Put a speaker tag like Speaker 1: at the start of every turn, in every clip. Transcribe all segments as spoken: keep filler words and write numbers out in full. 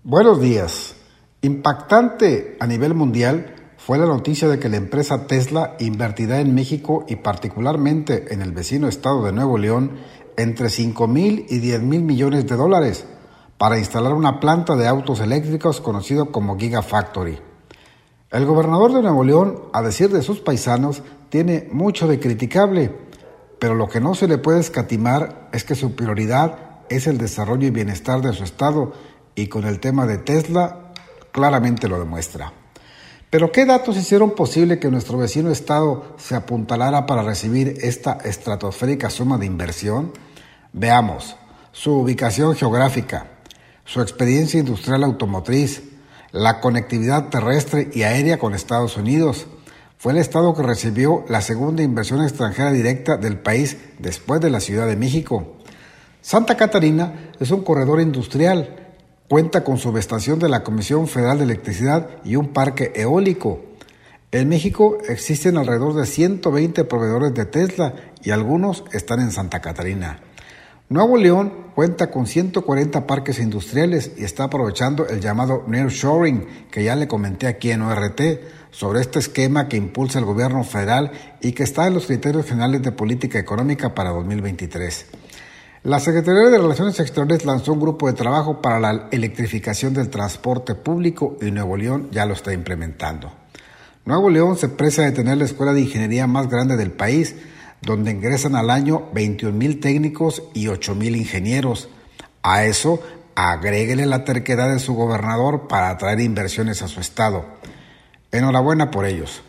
Speaker 1: Buenos días. Impactante a nivel mundial fue la noticia de que la empresa Tesla invertirá en México y particularmente en el vecino estado de Nuevo León entre cinco mil y diez mil millones de dólares para instalar una planta de autos eléctricos conocido como Gigafactory. El gobernador de Nuevo León, a decir de sus paisanos, tiene mucho de criticable, pero lo que no se le puede escatimar es que su prioridad es el desarrollo y bienestar de su estado, y con el tema de Tesla claramente lo demuestra. Pero ¿qué datos hicieron posible que nuestro vecino estado se apuntalara para recibir esta estratosférica suma de inversión? Veamos: su ubicación geográfica, su experiencia industrial automotriz, la conectividad terrestre y aérea con Estados Unidos. Fue el estado que recibió la segunda inversión extranjera directa del país después de la Ciudad de México. Santa Catarina es un corredor industrial. Cuenta con subestación de la Comisión Federal de Electricidad y un parque eólico. En México existen alrededor de ciento veinte proveedores de Tesla y algunos están en Santa Catarina. Nuevo León cuenta con ciento cuarenta parques industriales y está aprovechando el llamado nearshoring, que ya le comenté aquí en O R T, sobre este esquema que impulsa el gobierno federal y que está en los criterios generales de política económica para dos mil veintitrés. La Secretaría de Relaciones Exteriores lanzó un grupo de trabajo para la electrificación del transporte público y Nuevo León ya lo está implementando. Nuevo León se precia de tener la escuela de ingeniería más grande del país, donde ingresan al año veintiún mil técnicos y ocho mil ingenieros. A eso, agréguele la terquedad de su gobernador para atraer inversiones a su estado. Enhorabuena por ellos.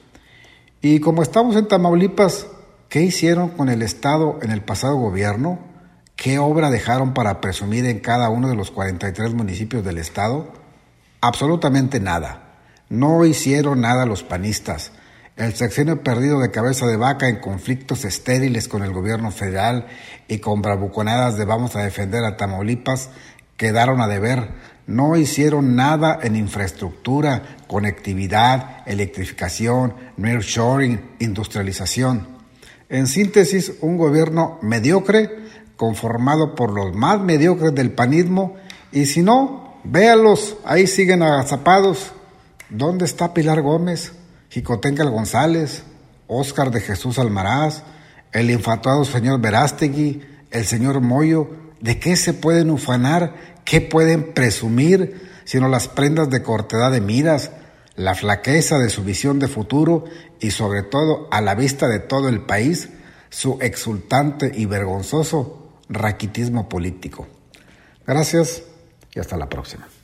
Speaker 1: Y como estamos en Tamaulipas, ¿qué hicieron con el estado en el pasado gobierno? ¿Qué obra dejaron para presumir en cada uno de los cuarenta y tres municipios del estado? Absolutamente nada. No hicieron nada los panistas. El sexenio perdido de cabeza de vaca en conflictos estériles con el gobierno federal y con bravuconadas de vamos a defender a Tamaulipas quedaron a deber. No hicieron nada en infraestructura, conectividad, electrificación, nearshoring, industrialización. En síntesis, un gobierno mediocre conformado por los más mediocres del panismo, y si no, véalos, ahí siguen agazapados. ¿Dónde está Pilar Gómez, Jicotencal González, Óscar de Jesús Almaraz, el infatuado señor Verástegui, el señor Moyo? ¿De qué se pueden ufanar? ¿Qué pueden presumir? Sino las prendas de cortedad de miras, la flaqueza de su visión de futuro y sobre todo, a la vista de todo el país, su exultante y vergonzoso raquitismo político. Gracias y hasta la próxima.